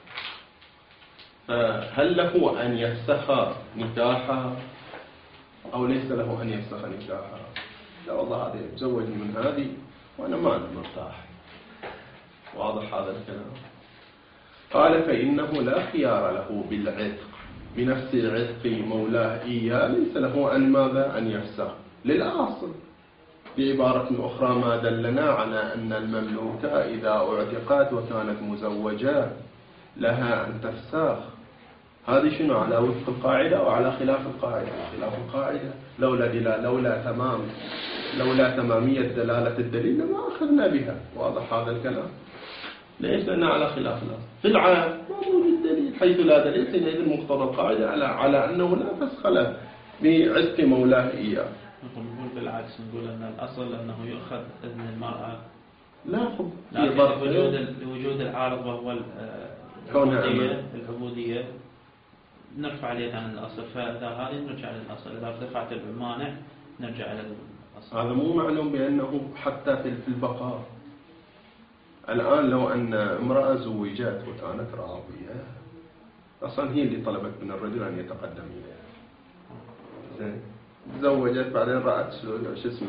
Speaker 1: فهل له أن يفسخ نكاحها أو ليس له أن يفسخ نكاحها؟ لا والله هذه تزوجني من هذه وأنا ما أنا مرتاح. واضح هذا الكلام؟ قال فإنه لا خيار له بالعتق بنفس العتق مولاه إياه، ليس له أن ماذا؟ أن يفسخ للأصل. بعبارة أخرى ما دلنا على أن المملوكة إذا اعتقت وكانت مزوجة لها أن تفسخ. هذه شنو؟ على وفق القاعدة أو على خلاف القاعدة؟ خلاف القاعدة. لولا دلالة لولا تمام لولا تمامية دلالة الدليل ما أخذنا بها. واضح هذا الكلام؟ ليش؟ لأنها على خلاف الأصل. في العام ما موجود دليل، حيث لا دليل حينئذ مقتضى القاعدة على على أنه لا فسخ له بعتق مولاه إياه.
Speaker 2: نقول بالعكس، نقول أن الأصل أنه يؤخذ إذن المرأة.
Speaker 1: لا خب
Speaker 2: لكن وجود وجود العارض وهو العبودية العبودية نرفع عليه عن الأصل، فإذا هذه نرجع للأصل، إذا ارتفعت المانع نرجع إلى الأصل.
Speaker 1: هذا مو معلوم بأنه حتى في البقاء. الآن لو أن امرأة زوجت وكانت راضية أصلا هي اللي طلبت من الرجل أن يتقدم إليها. زين، تزوجت بعدين رأت شو اسمه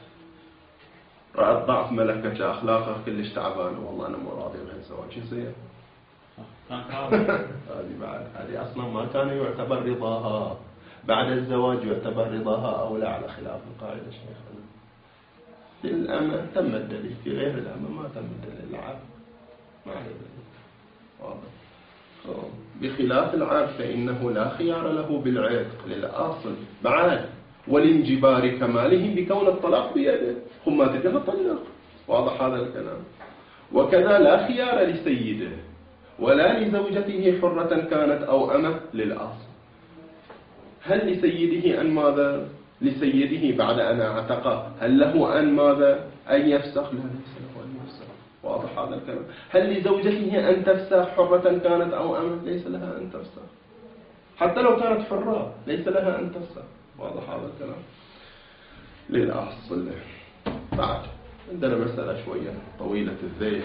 Speaker 1: رأت ضعف ملكة أخلاقها كلش تعبان، والله أنا مو راضي بهالزواج. زواج شو يصير؟ هذه بعد هذه أصلا ما كان يعتبر رضاها. بعد الزواج يعتبر رضاها أو لا على خلاف القاعدة شيخنا. للأمة تم الدليل، في غير الأمة ما تم الدليل. العبد ما عليه دليل. واضح. بخلاف العبد فإنه لا خيار له بالعتق للأصل بعد والانجبار كماله بكون الطلاق بيده. هم ما تجاه طلق. واضح هذا الكلام؟ وكذا لا خيار لسيده ولا لزوجته حرة كانت أو أمة للأصل. هل لسيده أن ماذا؟ لسيده بعد أن اعتقه هل له أن ماذا؟ أن يفسخ؟ لا، ليس له أن يفسخ. واضح هذا الكلام؟ هل لزوجته أن تفسخ حرة كانت أو أمة؟ ليس لها أن تفسخ. حتى لو كانت حرة ليس لها أن تفسخ. واضح هذا الكلام؟ للأصل. بعد عندنا مسألة شوية طويلة الذيل،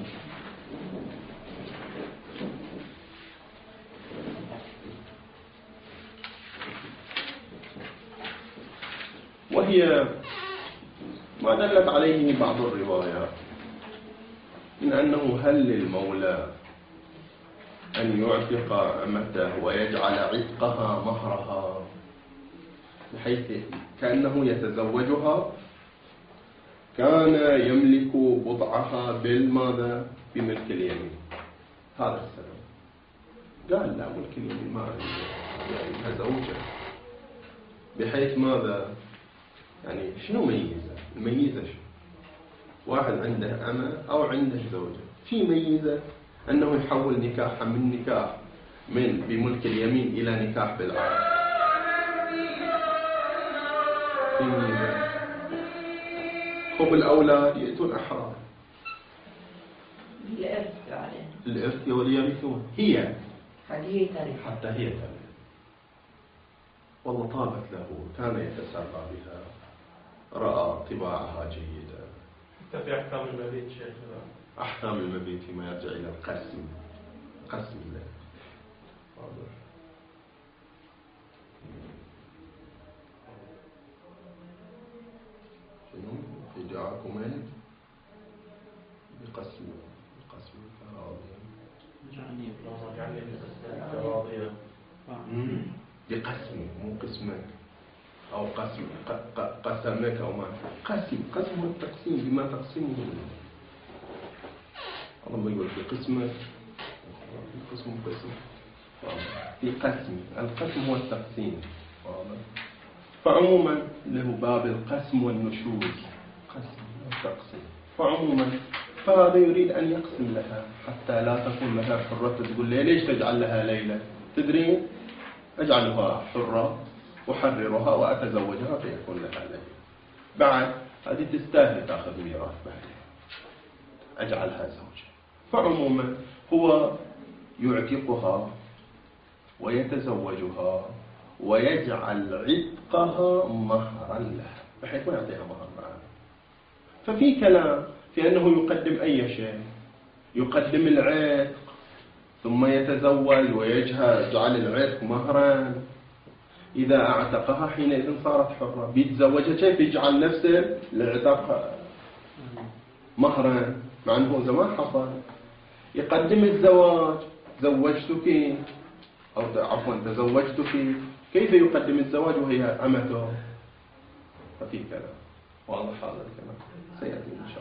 Speaker 1: وهي ما دلت عليه بعض الروايات من أنه هل للمولى أن يعتق أمته ويجعل عتقها مهرها، بحيث كأنه يتزوجها كان يملك بضعها بالماذا؟ بملك اليمين. هذا السبب. قال لا، ملك اليمين ما يعني زوجة، بحيث ماذا؟ يعني شنو ميزة؟ الميزة شنو؟ واحد عنده أمة أو عنده زوجة، في ميزة أنه يحول نكاحها من نكاح من بملك اليمين إلى نكاح بالعقد. في ميزة. هم الأولاد يأتون أحرار.
Speaker 4: الإرث عليه.
Speaker 1: الإرث وليرثون. هي
Speaker 4: هذه تاريخ.
Speaker 1: حتى هي ترث. والله طابت له، كان يتسرى بها، رأى طباعها جيدة.
Speaker 3: حتى في أحكام المبيت شيخ.
Speaker 1: أحكام المبيت فيما يرجع إلى القسم، قسم له. شنو؟ فجاءكم من بقسم بقسم كراضيا.
Speaker 2: جعني
Speaker 3: يعني كراضيا.
Speaker 1: بقسم مو قسمك أو قسم قسمك أو ما قسم. قسم هو التقسيم، بما تقسمه. الله ما يقول في قسمك، في قسم قسم في قسم. القسم هو التقسيم. فعموما له باب القسم والنشوز، قسم والتقسيم. فعموما فهذا يريد أن يقسم لها حتى لا تكون لها حرة. تقول لي ليش تجعل لها ليلة؟ تدرين أجعلها حرة أحررها وأتزوجها فيكون لها ليلة. بعد هذه تستاهل تأخذ ميراث بعدين، أجعلها زوجة. فعموما هو يعتقها ويتزوجها ويجعل عتقها مهرا لها، بحيث ما يعطيها مهر معها. ففي كلام في أنه يقدم أي شيء، يقدم العتق ثم يتزوج ويجعل العتق مهرا. إذا أعتقها حينئذ صارت حرة. بيتزوجها كيف يجعل نفسه العتق مهرا، مع أنه زمان حصل. يقدم الزواج، زوجتك أو عفوا تزوجتك. كيف يقدم الزواج وهي أمته؟ ففي كلام واضح هذا الكلام سيأتي إن شاء الله.